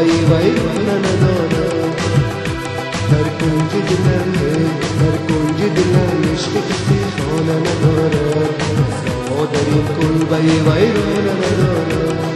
کلبهی ویرانه ندارد. در کنج دلم در کنج دلم عشق کسی خانه ندارد. ما در این کلبهی ویرانه ندارد.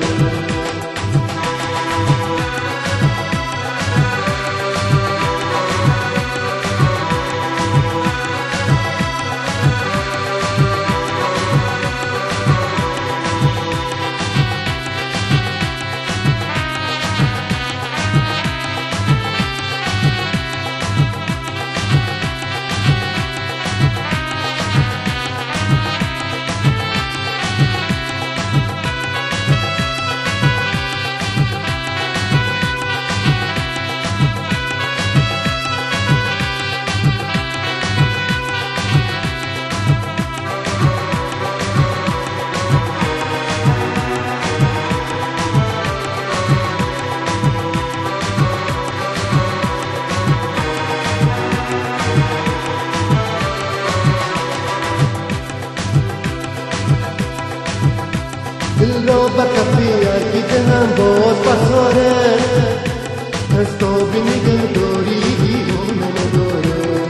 دل را به کفی که دلم باز بخاره، از تاب نگهداری دیوانه نداره.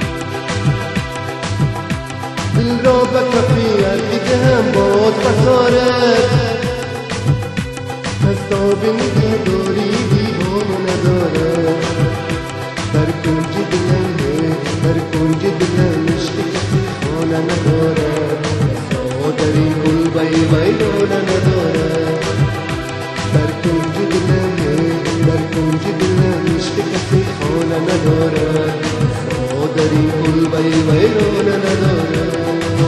دل را به کفی که دلم باز بخاره، از تاب نگهداری دیوانه نداره. در کنج دلم در کنج دلم عشق کسی خانه نداره. در این کلبهی ویرانه ندارد. در کنج دلم در کنج دلم عشق کسی خانه ندارد. در این کلبهی ویرانه ندارد.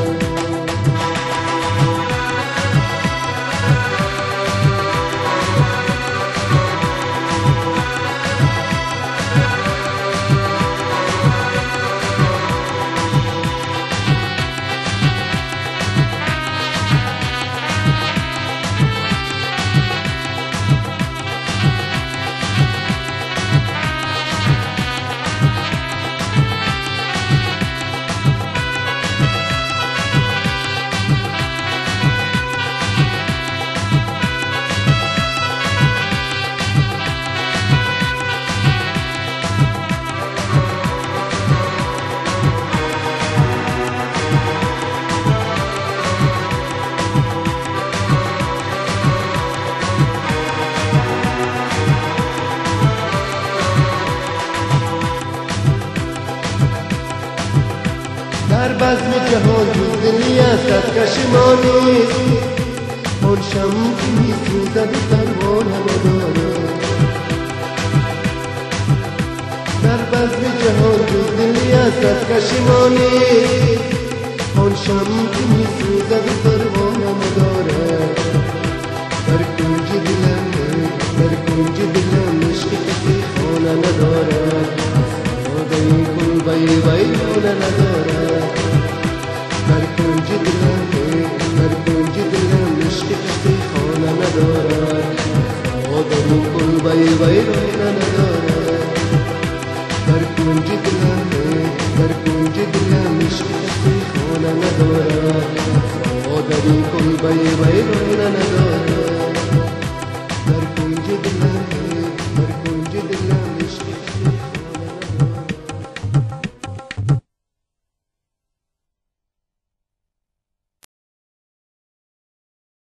در بزم جهان جز دلی است از کشمانی، آن شمع که میسوزد پروانه ندارد. در بزم جهان جز دلی است از کشمانی، آن شمع که میسوزد پروانه ندارد. در کنج دلم در کنج دلم عشق کسی خانه ندارد. در این کلبهی ویرانه ندارد. در کنج دلم در کنج دلم عشق کسی خانه ندارد. در این کلبهی ویرانه ندارد.